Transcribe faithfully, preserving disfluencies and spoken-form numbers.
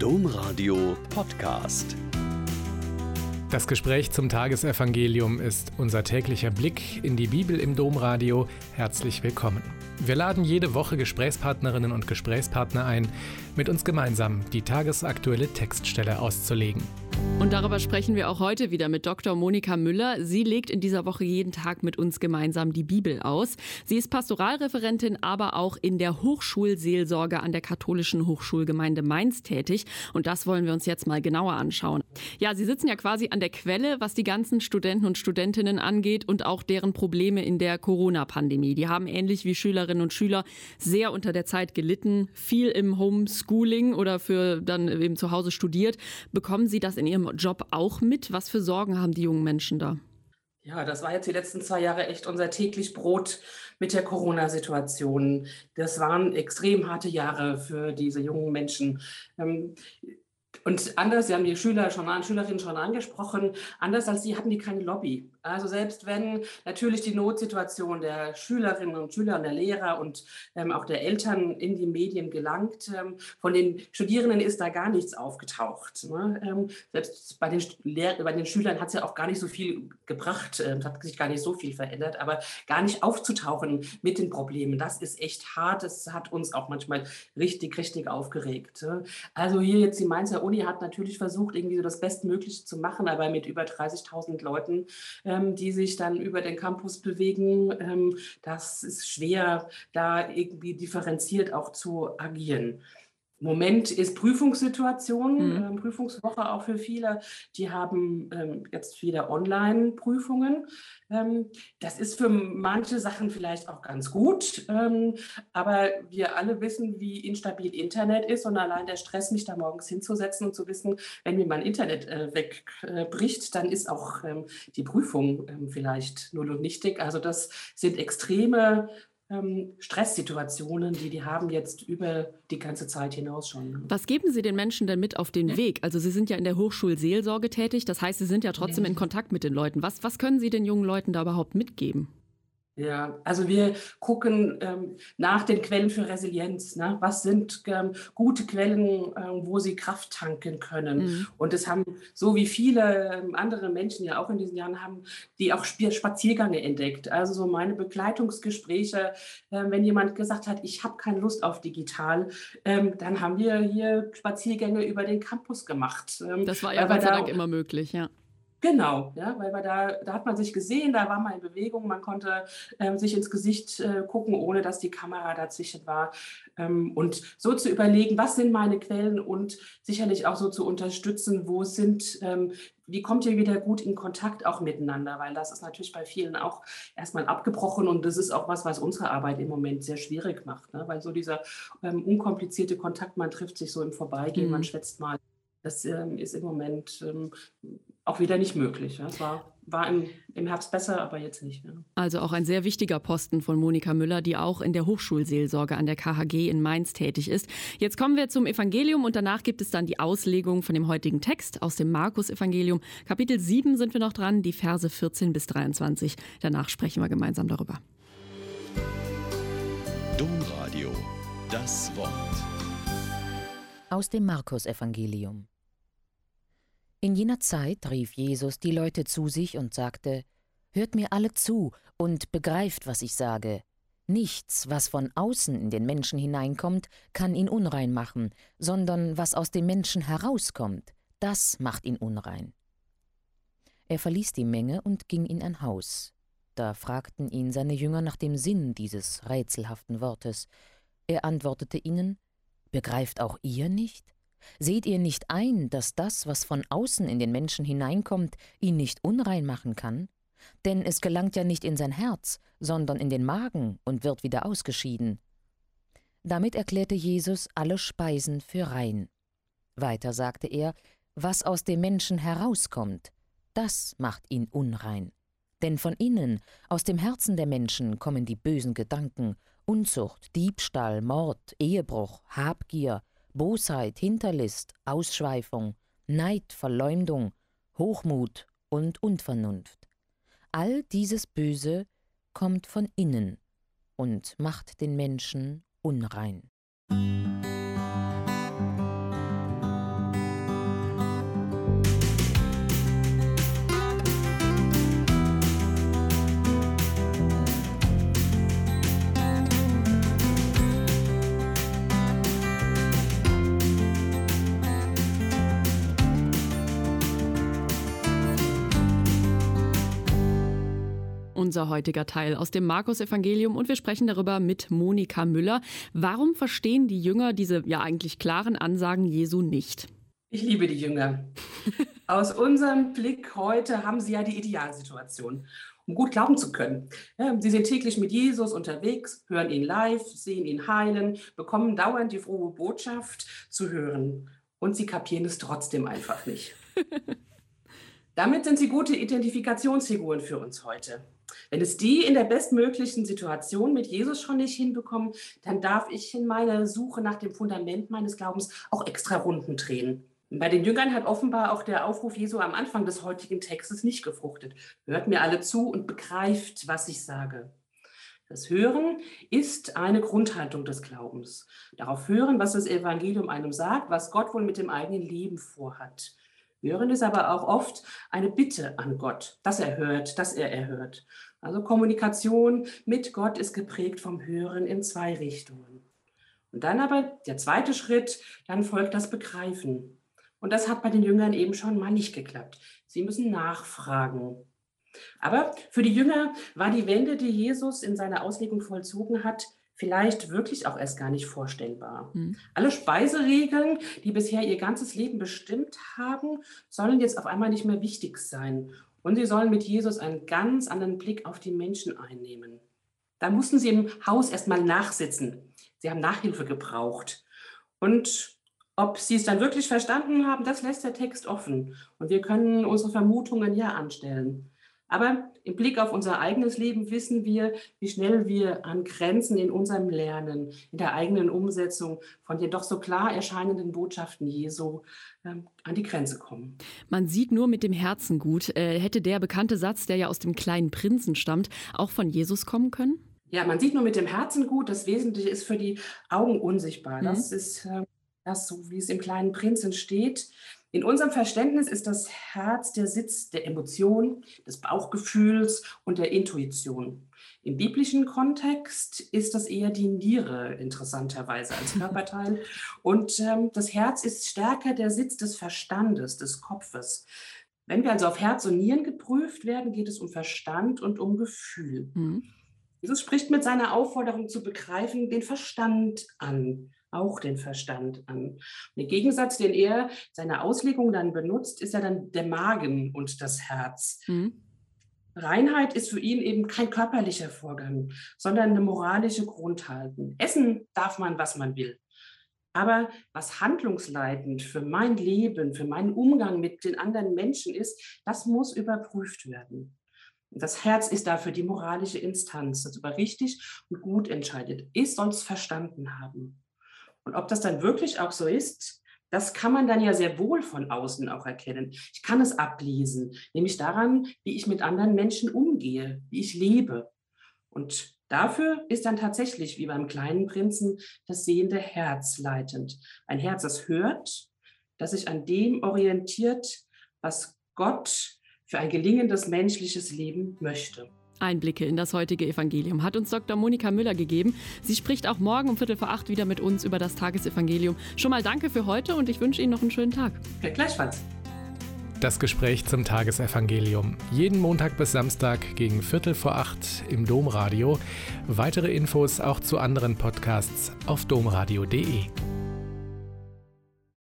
Domradio Podcast. Das Gespräch zum Tagesevangelium ist unser täglicher Blick in die Bibel im Domradio. Herzlich willkommen. Wir laden jede Woche Gesprächspartnerinnen und Gesprächspartner ein, mit uns gemeinsam die tagesaktuelle Textstelle auszulegen. Und darüber sprechen wir auch heute wieder mit Doktor Monika Müller. Sie legt in dieser Woche jeden Tag mit uns gemeinsam die Bibel aus. Sie ist Pastoralreferentin, aber auch in der Hochschulseelsorge an der Katholischen Hochschulgemeinde Mainz tätig. Und das wollen wir uns jetzt mal genauer anschauen. Ja, Sie sitzen ja quasi an der Quelle, was die ganzen Studenten und Studentinnen angeht und auch deren Probleme in der Corona-Pandemie. Die haben ähnlich wie Schülerinnen und Schüler sehr unter der Zeit gelitten, viel im Homeschooling oder für dann eben zu Hause studiert. Bekommen Sie das in Ihrem Job auch mit? Was für Sorgen haben die jungen Menschen da? Ja, das war jetzt die letzten zwei Jahre echt unser täglich Brot mit der Corona-Situation. Das waren extrem harte Jahre für diese jungen Menschen. Und anders, Sie haben die Schüler schon an, Schülerinnen schon angesprochen, anders als sie hatten die keine Lobby. Also selbst wenn natürlich die Notsituation der Schülerinnen und Schüler und der Lehrer und ähm, auch der Eltern in die Medien gelangt, ähm, von den Studierenden ist da gar nichts aufgetaucht. Ne? Ähm, selbst bei den, Lehr- bei den Schülern hat es ja auch gar nicht so viel gebracht, äh, es hat sich gar nicht so viel verändert, aber gar nicht aufzutauchen mit den Problemen, das ist echt hart, das hat uns auch manchmal richtig, richtig aufgeregt. Ne? Also hier jetzt die Mainzer Uni hat natürlich versucht, irgendwie so das Bestmögliche zu machen, aber mit über dreißigtausend Leuten, ähm, die sich dann über den Campus bewegen, ähm, das ist schwer, da irgendwie differenziert auch zu agieren. Im Moment ist Prüfungssituation, Mhm. ähm, Prüfungswoche auch für viele. Die haben ähm, jetzt wieder Online-Prüfungen. Ähm, das ist für manche Sachen vielleicht auch ganz gut, ähm, aber wir alle wissen, wie instabil Internet ist und allein der Stress, mich da morgens hinzusetzen und zu wissen, wenn mir mein Internet äh, wegbricht, äh, dann ist auch ähm, die Prüfung ähm, vielleicht null und nichtig. Also das sind extreme Stresssituationen, die die haben jetzt über die ganze Zeit hinaus schon. Was geben Sie den Menschen denn mit auf den Weg? Also Sie sind ja in der Hochschulseelsorge tätig, das heißt, Sie sind ja trotzdem in Kontakt mit den Leuten. Was, was können Sie den jungen Leuten da überhaupt mitgeben? Ja, also wir gucken ähm, nach den Quellen für Resilienz. Ne? Was sind ähm, gute Quellen, ähm, wo sie Kraft tanken können? Mhm. Und das haben, so wie viele ähm, andere Menschen ja auch in diesen Jahren haben, die auch Sp- Spaziergänge entdeckt. Also so meine Begleitungsgespräche, äh, wenn jemand gesagt hat, ich habe keine Lust auf digital, ähm, dann haben wir hier Spaziergänge über den Campus gemacht. Ähm, Das war ja weil wir Gott sei da Dank immer möglich, ja. Genau, ja, weil wir da, da hat man sich gesehen, da war man in Bewegung, man konnte ähm, sich ins Gesicht äh, gucken, ohne dass die Kamera dazwischen war. Ähm, und so zu überlegen, was sind meine Quellen und sicherlich auch so zu unterstützen, wo sind, ähm, wie kommt ihr wieder gut in Kontakt auch miteinander, weil das ist natürlich bei vielen auch erstmal abgebrochen und das ist auch was, was unsere Arbeit im Moment sehr schwierig macht, ne? Weil so dieser ähm, unkomplizierte Kontakt, man trifft sich so im Vorbeigehen, Mhm. man schwätzt mal. Das ähm, ist im Moment ähm, auch wieder nicht möglich. Ja. Es war, war im, im Herbst besser, aber jetzt nicht. Ja. Also auch ein sehr wichtiger Posten von Monika Müller, die auch in der Hochschulseelsorge an der K H G in Mainz tätig ist. Jetzt kommen wir zum Evangelium und danach gibt es dann die Auslegung von dem heutigen Text aus dem Markus-Evangelium. Kapitel sieben sind wir noch dran, die Verse vierzehn bis dreiundzwanzig. Danach sprechen wir gemeinsam darüber. Domradio, das Wort. Aus dem Markus-Evangelium. In jener Zeit rief Jesus die Leute zu sich und sagte: Hört mir alle zu und begreift, was ich sage. Nichts, was von außen in den Menschen hineinkommt, kann ihn unrein machen, sondern was aus dem Menschen herauskommt, das macht ihn unrein. Er verließ die Menge und ging in ein Haus. Da fragten ihn seine Jünger nach dem Sinn dieses rätselhaften Wortes. Er antwortete ihnen: Begreift auch ihr nicht? Seht ihr nicht ein, dass das, was von außen in den Menschen hineinkommt, ihn nicht unrein machen kann? Denn es gelangt ja nicht in sein Herz, sondern in den Magen und wird wieder ausgeschieden. Damit erklärte Jesus alle Speisen für rein. Weiter sagte er: Was aus dem Menschen herauskommt, das macht ihn unrein. Denn von innen, aus dem Herzen der Menschen, kommen die bösen Gedanken, Unzucht, Diebstahl, Mord, Ehebruch, Habgier, Bosheit, Hinterlist, Ausschweifung, Neid, Verleumdung, Hochmut und Unvernunft. All dieses Böse kommt von innen und macht den Menschen unrein. unser heutiger Teil aus dem Markus-Evangelium und wir sprechen darüber mit Monika Müller. Warum verstehen die Jünger diese ja eigentlich klaren Ansagen Jesu nicht? Ich liebe die Jünger. Aus unserem Blick heute haben sie ja die Idealsituation, um gut glauben zu können. Ja, sie sind täglich mit Jesus unterwegs, hören ihn live, sehen ihn heilen, bekommen dauernd die frohe Botschaft zu hören. Und sie kapieren es trotzdem einfach nicht. Damit sind sie gute Identifikationsfiguren für uns heute. Wenn es die in der bestmöglichen Situation mit Jesus schon nicht hinbekommen, dann darf ich in meiner Suche nach dem Fundament meines Glaubens auch extra Runden drehen. Bei den Jüngern hat offenbar auch der Aufruf Jesu am Anfang des heutigen Textes nicht gefruchtet. Hört mir alle zu und begreift, was ich sage. Das Hören ist eine Grundhaltung des Glaubens. Darauf hören, was das Evangelium einem sagt, was Gott wohl mit dem eigenen Leben vorhat. Hören ist aber auch oft eine Bitte an Gott, dass er hört, dass er erhört. Also Kommunikation mit Gott ist geprägt vom Hören in zwei Richtungen. Und dann aber der zweite Schritt, dann folgt das Begreifen. Und das hat bei den Jüngern eben schon mal nicht geklappt. Sie müssen nachfragen. Aber für die Jünger war die Wende, die Jesus in seiner Auslegung vollzogen hat, vielleicht wirklich auch erst gar nicht vorstellbar. Mhm. Alle Speiseregeln, die bisher ihr ganzes Leben bestimmt haben, sollen jetzt auf einmal nicht mehr wichtig sein. Und sie sollen mit Jesus einen ganz anderen Blick auf die Menschen einnehmen. Da mussten sie im Haus erst mal nachsitzen. Sie haben Nachhilfe gebraucht. Und ob sie es dann wirklich verstanden haben, das lässt der Text offen. Und wir können unsere Vermutungen ja anstellen. Aber im Blick auf unser eigenes Leben wissen wir, wie schnell wir an Grenzen in unserem Lernen, in der eigenen Umsetzung von den doch so klar erscheinenden Botschaften Jesu äh, an die Grenze kommen. Man sieht nur mit dem Herzen gut. Äh, hätte der bekannte Satz, der ja aus dem kleinen Prinzen stammt, auch von Jesus kommen können? Ja, man sieht nur mit dem Herzen gut. Das Wesentliche ist für die Augen unsichtbar. Mhm. Das ist äh, das, so wie es im kleinen Prinzen steht. In unserem Verständnis ist das Herz der Sitz der Emotion, des Bauchgefühls und der Intuition. Im biblischen Kontext ist das eher die Niere interessanterweise als Körperteil. Und ähm, das Herz ist stärker der Sitz des Verstandes, des Kopfes. Wenn wir also auf Herz und Nieren geprüft werden, geht es um Verstand und um Gefühl. Mhm. Jesus spricht mit seiner Aufforderung zu begreifen den Verstand an. Auch den Verstand an. Und der Gegensatz, den er seine Auslegung dann benutzt, ist ja dann der Magen und das Herz. Mhm. Reinheit ist für ihn eben kein körperlicher Vorgang, sondern eine moralische Grundhaltung. Essen darf man, was man will. Aber was handlungsleitend für mein Leben, für meinen Umgang mit den anderen Menschen ist, das muss überprüft werden. Das Herz ist dafür die moralische Instanz, das über richtig und gut entscheidet. Ich soll es verstanden haben. Und ob das dann wirklich auch so ist, das kann man dann ja sehr wohl von außen auch erkennen. Ich kann es ablesen, nämlich daran, wie ich mit anderen Menschen umgehe, wie ich lebe. Und dafür ist dann tatsächlich, wie beim kleinen Prinzen, das sehende Herz leitend. Ein Herz, das hört, das sich an dem orientiert, was Gott für ein gelingendes menschliches Leben möchte. Einblicke in das heutige Evangelium hat uns Doktor Monika Müller gegeben. Sie spricht auch morgen um Viertel vor acht wieder mit uns über das Tagesevangelium. Schon mal danke für heute und ich wünsche Ihnen noch einen schönen Tag. Ja, gleichfalls. Das Gespräch zum Tagesevangelium. Jeden Montag bis Samstag gegen Viertel vor acht im Domradio. Weitere Infos auch zu anderen Podcasts auf domradio punkt de.